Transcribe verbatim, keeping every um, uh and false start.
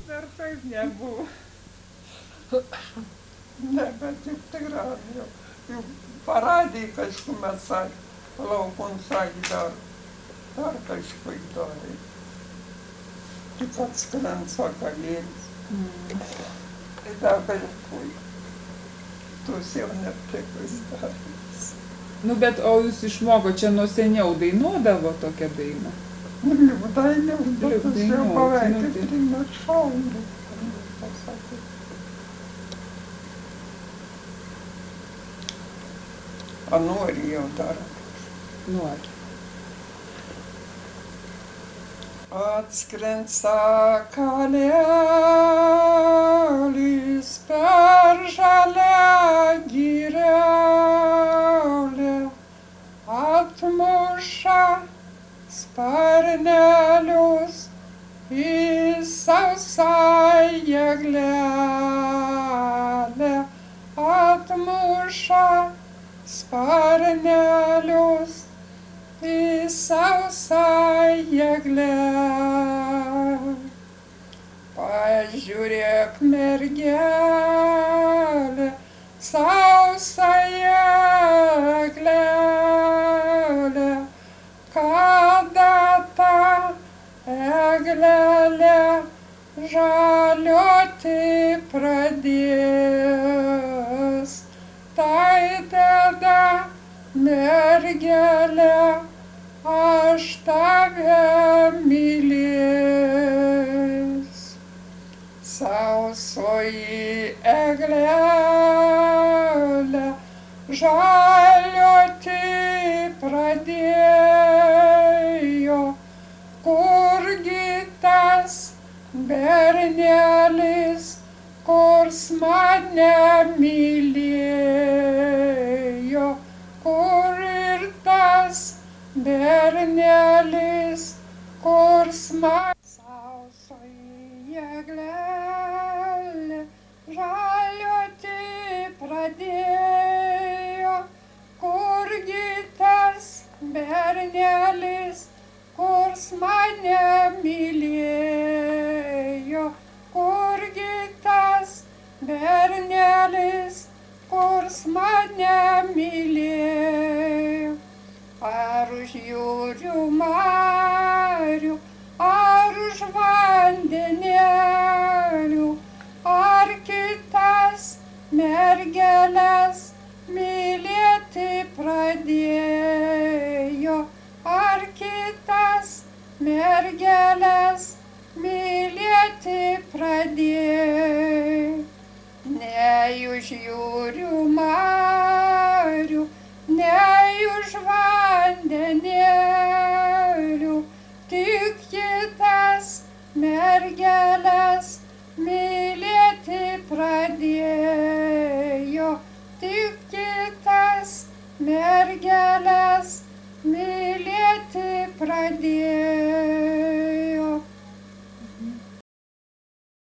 Dar taip nebuvo. Ne, bet juk tikrai jau, jau paradė kažkur mes sakė, palaukon sakė dar, dar kažkaip darė. Tik atskrent sakalėlis. Mm. Tai dabar pui. Tus jau neplikus darys. Nu, bet o jūs išmoko, čia nuo seniau dainuodavo tokią dainą? Nu, liūdainiau, bet aš jau Liūdainiau, beveik nu, kaip tai- trim šaundu. Pasakė. A nori jau dar. Nori. Atskrent sakalėlis per žalią girelę, atmuša sparnelius į sausą eglelę, atmuša sparnelius į sausą eglelę. Pažiūrėk, mergelė, sausą eglelę, kada ta eglelė žaliuoti pradės, tai tada mergelė, aš tave mylės. Sausoji eglelė žaliuoti pradėjo, kurgi tas bernelis, kurs mane mylėjo, kur ir tas bernelis, kurs man sausoji eglelė žaliuoti pradėjo, kurgi tas bernelis, kurs mane mylėjo, kurgi tas bernelis, kurs mane mylėjo. Ar už jūrių marių, ar už vandenėlių, ar kitas mergeles mylėti pradėjo, ar kitas mergeles mylėti pradėjo. Nei už jūrių marių, nei už vandenėlių, tik kitas mergeles mylėti pradėjo, tik kitas mergeles mylėti pradėjo.